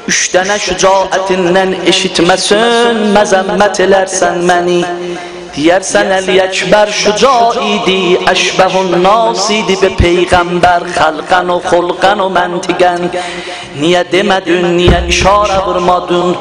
Üç dənə şücaətindən eşitməsin, məzəmmət elərsən məni. Deyərsən Əli Əkbər şüca idi, əşbəhun nas idi be peyğəmbər, xəlqən o xulqən o məntiqən. Niyə demədin, niyə işarə vurmadın?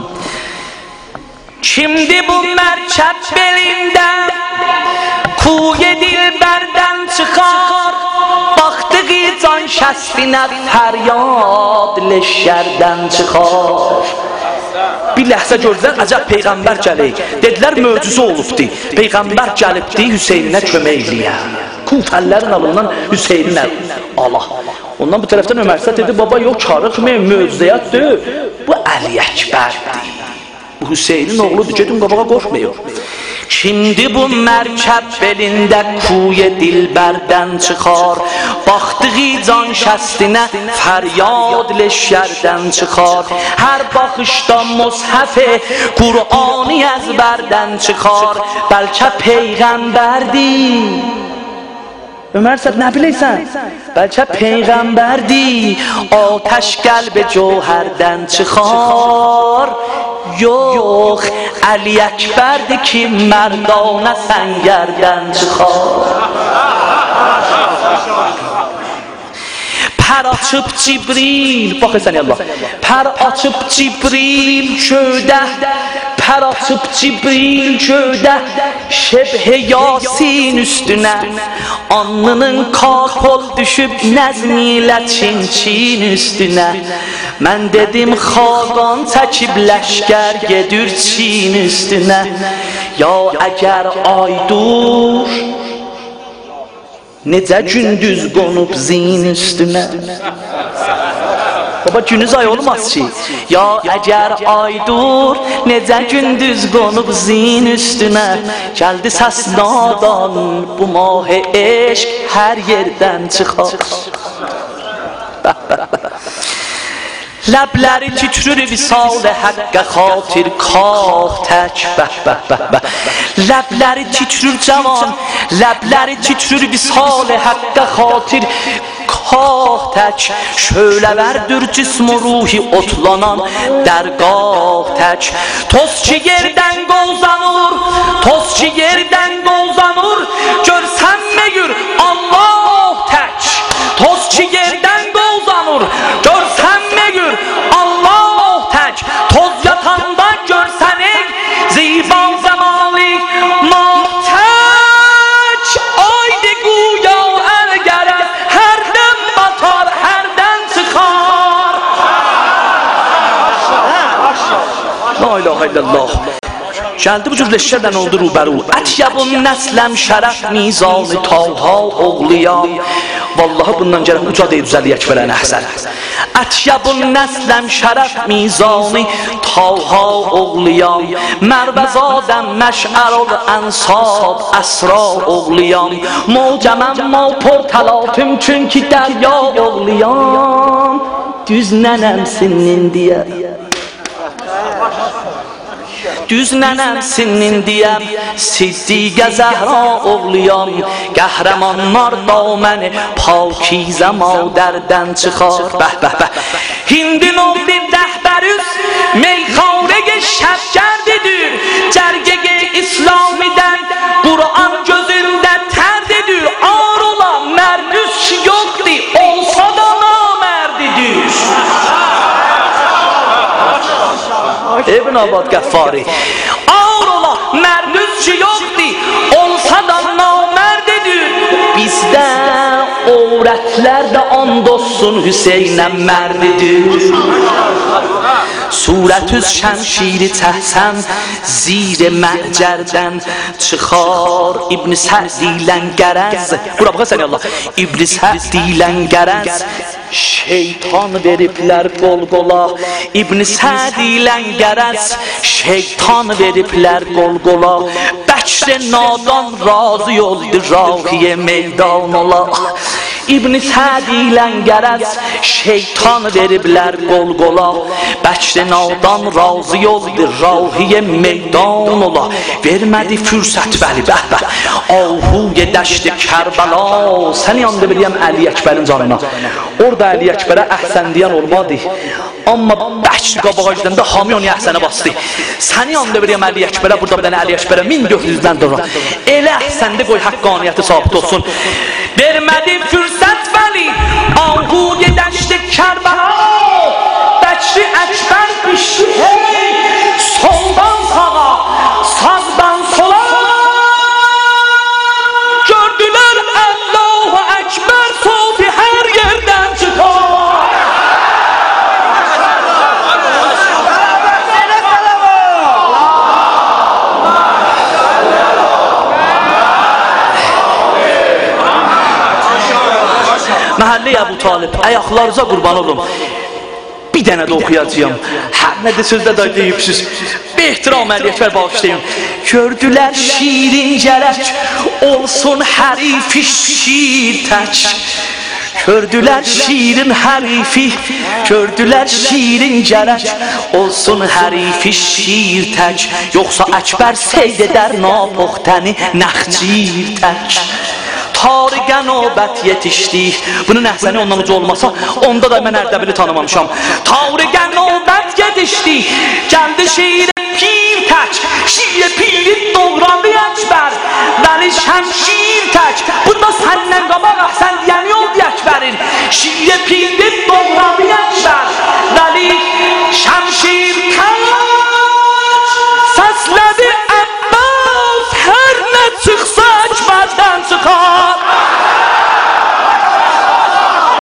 Şimdi bu mərkəb belindən kuy dilbərdən çıxar, baxdığı can şəstinə fəryad leşərdən çıxar. Bir ləhzə gördülər, əcəb peyğəmbər gələk. Dedilər möcüzə olubdi. Peyğəmbər gəlibdi Hüseyninə kömək eləyə. Kufəllərin alından Hüseynin Allah. Ondan bu tərəfdən Ömər dedi, baba yox, karıq möcüzəyətdir. Bu Əli Əkbərdir. Bu Hüseynin oğludur, gedin qabağa qorxmayın. Şimdi bu mərkəb belində kuy dilbərdən çıxar, baxdığı can şəstinə fəryad leşərdən çıxar. Hər baxışda mushəf Qur'ani əzbərdən çıxar, bəlkə peyğəmbərdir. Ömər Sət, nə biləysən? Bəlkə peyğəmbərdir, atəş qəlb cövhərdən çıxar. Yox, Əli Əkbərdir ki, mərdanə səngərdən çıxar. Pər açıb Cibril, baxırsan Allah, pər açıb Cibril gödə, pər açıb Cibril gödə, şebh Yasin üstünə, alnının kakol düşüb nəzmilə çin-çin üstünə. Mən dedim xaqan çəkib ləşkər gedir Çin üstünə. Ya əgər aydur necə gündüz qonub zin üstünə. Baba günüz ay olmaz ki. Ya əgər aydur necə gündüz qonub zin üstünə. Gəldi səs nadan bu mah eşq hər yerdən çıxar. Ləbləri titrür visal həqqə xatir kah tək. Ləbləri titrür cavan, ləbləri titrür visal həqqə xatir kah tək. Şöləvərdir cism و ruhi otlanan dərgah tək. Toz ki yerdən qozanır, toz ki yerdən qozanır, görsən məyür Allah tək. Toz ki yerdən qozanır, görsən məyür Allah tək. Toz yatanda görsənik ziba zəmali matək. Aydi quya əl gərək, hərdən batar, hərdən çıxar. La ilahe illallah. Gəldi bu cür leşkərdən oldu rubəru. Ətyəbun nəsləm şərəf mizanı Talha oğluyam. Vallahi bundan gələk uca deyib Əli Əkbərə əhsən. Ətyəbun nəsləm şərəf mizanı Talha oğluyam. Mərvəzadəm məşərul ənsab əsra oğluyam. Mocəməm ma portəlatım çünki dərya oğluyam. Düz nənəmsinin deyə, düz nənəmsinin deyəm, Siddiqə Zəhra oğluyam. Qəhrəmanlar daməni pakizə madərdən çıxar. Bəh bəh bəh. Hindin oldu rəhbərüz meyxanəyə şəfqərdidir. Cərgəyə İslamidən Qur'an gözündə tərdidir. Ar olan mərdüz ki yoxdur, olsa da namərdidir. İbn Abad Qəffari. Ağır ola mərdüz ki yoxdur, olsa da namərdidir. Bizdə övrətlər də and olsun Hüseynə mərdidir. Surətüz şəmşiri təhsən zir məhcərdən çıxar. İbn Səd ilə qərəz, bura baxın sən Allah. İbn Səd ilə qərəz şeytan veriblər qol-qola. İbn Səd ilə qərəz şeytan veriblər qol-qola. Bəkr nadan razı oldu rahiyə meydan ola. İbn Səd ilə qərəz şeytan veriblər qol-qola. Bəkr nadan razı oldu rahiyə meydan ola. Vermədi fürsət bəli bəh bəh. Ahuyə dəşti Kərbəla. Səni yandı biləyəm Əli Əkbərin canına. Orada Əli Əkbərə əhsən deyən olmadı. Amma bəhşli qabağa gidendə Hami onu Əhsənə bastı. Səni anda verəyəm Əli Əkbərə, burada bir dənə Əli Əkbərə 1400-dən sonra. Elə Əhsəndə qoy haqqaniyyəti sabit olsun. Vermədi fürsət vəli, ahu gedəşdi Kərbəla. Bəkri Əkbər pişdi hey, soldan sağa, sağdan sola. Gördülər Allahu Əkbər, sofi hər yerdən çıxar. Məhəllə Əbu Talib, ayaqlarınıza qurban olum. Bir dənə də oxuyacağım. Hər nədə sözdə də deyibsiz. Ehtiram Əli Əkbər bağışlayın. Gördülər şirin gərək olsun hərifi şir tək. Gördülər şirin hərifi, gördülər şirin gərək olsun hərifi şir tək. Yoxsa Əkbər seyd edər napuxtəni nəxcir tək. Tarıqə növbət yetişdi. Bunun Əhsəni ondan ucu olmasa, onda da mən Ərdəbili tanımamışam. Tarıqə növbət yetişdi. Gəldi şiir pir tək. Şiir piri doğrandı Əkbər. Vəli şəmşir tək. Bunda səndən qabaq Əhsən deyəni oldu Əkbərin. Şiir piri